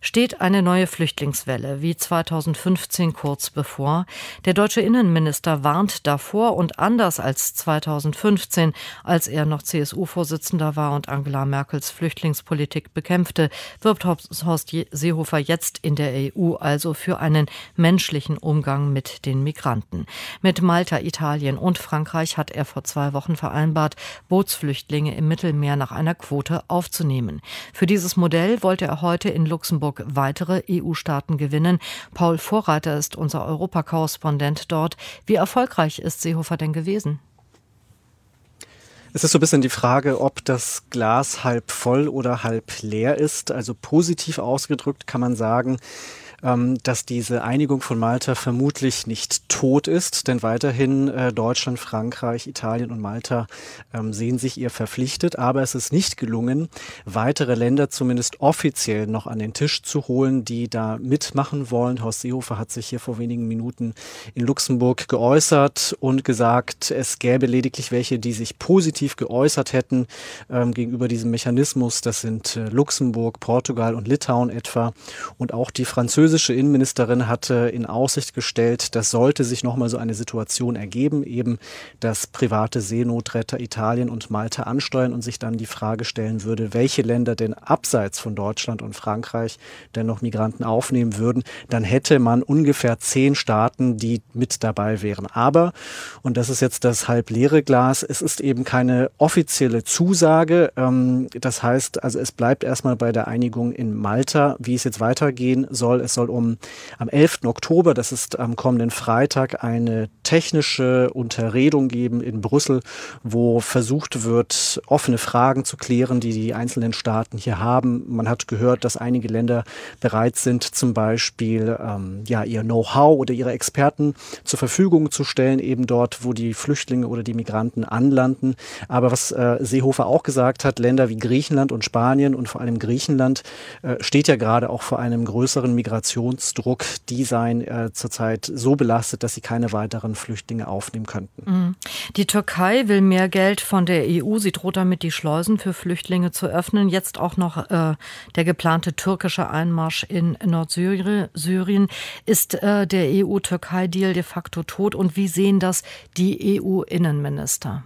Steht eine neue Flüchtlingswelle wie 2015 kurz bevor? Der deutsche Innenminister warnt davor und anders als 2015, als er noch CSU-Vorsitzender war und Angela Merkels Flüchtlingspolitik bekämpfte, wirbt Horst Seehofer jetzt in der EU also für einen menschlichen Umgang mit den Migranten. Mit Malta, Italien und Frankreich hat er vor 2 Wochen vereinbart, Bootsflüchtlinge im Mittelmeer nach einer Quote aufzunehmen. Für dieses Modell wollte er heute in Luxemburg weitere EU-Staaten gewinnen. Paul Vorreiter ist unser Europakorrespondent dort. Wie erfolgreich ist Seehofer denn gewesen? Es ist so ein bisschen die Frage, ob das Glas halb voll oder halb leer ist. Also positiv ausgedrückt kann man sagen, dass diese Einigung von Malta vermutlich nicht tot ist, denn weiterhin Deutschland, Frankreich, Italien und Malta sehen sich ihr verpflichtet. Aber es ist nicht gelungen, weitere Länder zumindest offiziell noch an den Tisch zu holen, die da mitmachen wollen. Horst Seehofer hat sich hier vor wenigen Minuten in Luxemburg geäußert und gesagt, es gäbe lediglich welche, die sich positiv geäußert hätten gegenüber diesem Mechanismus. Das sind Luxemburg, Portugal und Litauen etwa. Und auch die französische Innenministerin hatte in Aussicht gestellt, dass sollte sich nochmal so eine Situation ergeben, eben dass private Seenotretter Italien und Malta ansteuern und sich dann die Frage stellen würde, welche Länder denn abseits von Deutschland und Frankreich denn noch Migranten aufnehmen würden, dann hätte man ungefähr 10 Staaten, die mit dabei wären. Aber, und das ist jetzt das halbleere Glas, es ist eben keine offizielle Zusage. Das heißt, also es bleibt erstmal bei der Einigung in Malta, wie es jetzt weitergehen soll. Es soll am 11. Oktober, das ist am kommenden Freitag, eine technische Unterredung geben in Brüssel, wo versucht wird, offene Fragen zu klären, die die einzelnen Staaten hier haben. Man hat gehört, dass einige Länder bereit sind, zum Beispiel ihr Know-how oder ihre Experten zur Verfügung zu stellen, eben dort, wo die Flüchtlinge oder die Migranten anlanden. Aber was Seehofer auch gesagt hat, Länder wie Griechenland und Spanien und vor allem Griechenland steht ja gerade auch vor einem größeren Migrationsdruck. Die seien zurzeit so belastet, dass sie keine weiteren Flüchtlinge aufnehmen könnten. Die Türkei will mehr Geld von der EU. Sie droht damit, die Schleusen für Flüchtlinge zu öffnen. Jetzt auch noch der geplante türkische Einmarsch in Nordsyrien. Ist der EU-Türkei-Deal de facto tot? Und wie sehen das die EU-Innenminister?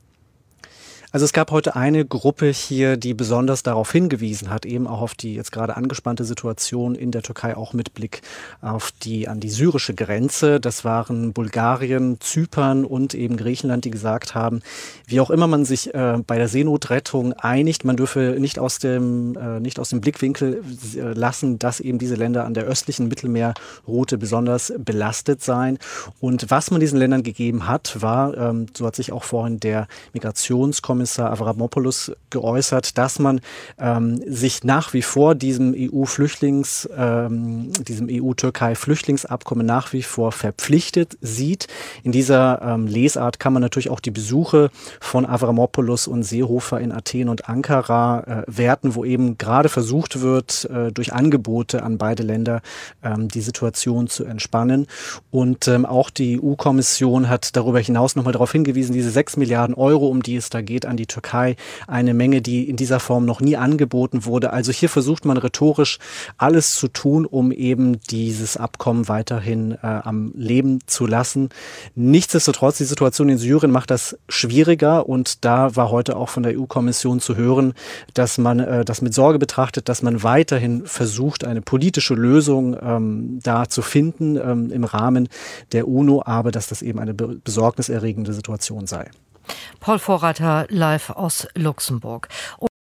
Also es gab heute eine Gruppe hier, die besonders darauf hingewiesen hat, eben auch auf die jetzt gerade angespannte Situation in der Türkei, auch mit Blick auf an die syrische Grenze. Das waren Bulgarien, Zypern und eben Griechenland, die gesagt haben, wie auch immer man sich bei der Seenotrettung einigt, man dürfe nicht aus dem Blickwinkel lassen, dass eben diese Länder an der östlichen Mittelmeerroute besonders belastet seien. Und was man diesen Ländern gegeben hat, war, so hat sich auch vorhin der Migrationskommissar Avramopoulos geäußert, dass man sich nach wie vor diesem EU-Türkei-Flüchtlingsabkommen nach wie vor verpflichtet sieht. In dieser Lesart kann man natürlich auch die Besuche von Avramopoulos und Seehofer in Athen und Ankara werten, wo eben gerade versucht wird, durch Angebote an beide Länder die Situation zu entspannen. Und auch die EU-Kommission hat darüber hinaus nochmal darauf hingewiesen, diese 6 Milliarden Euro, um die es da geht, an die Türkei, eine Menge, die in dieser Form noch nie angeboten wurde. Also hier versucht man rhetorisch alles zu tun, um eben dieses Abkommen weiterhin am Leben zu lassen. Nichtsdestotrotz, die Situation in Syrien macht das schwieriger und da war heute auch von der EU-Kommission zu hören, dass man das mit Sorge betrachtet, dass man weiterhin versucht, eine politische Lösung da zu finden im Rahmen der UNO, aber dass das eben eine besorgniserregende Situation sei. Paul Vorreiter live aus Luxemburg.